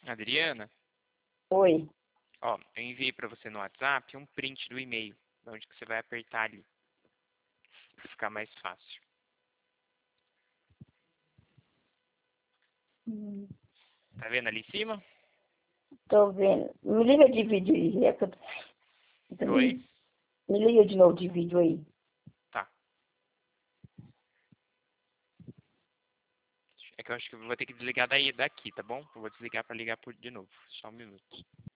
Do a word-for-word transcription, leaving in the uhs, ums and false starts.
Adriana, Oi. ó, eu enviei para você no WhatsApp um print do e-mail, onde que você vai apertar ali, para ficar mais fácil. Hum, Tá vendo ali em cima? Tô vendo. Me liga de vídeo aí. É que eu tô- Oi? também. Me liga de novo de vídeo aí. Tá. É que eu acho que eu vou ter que desligar daí, daqui, tá bom? Eu vou desligar para ligar por de novo. Só um minuto.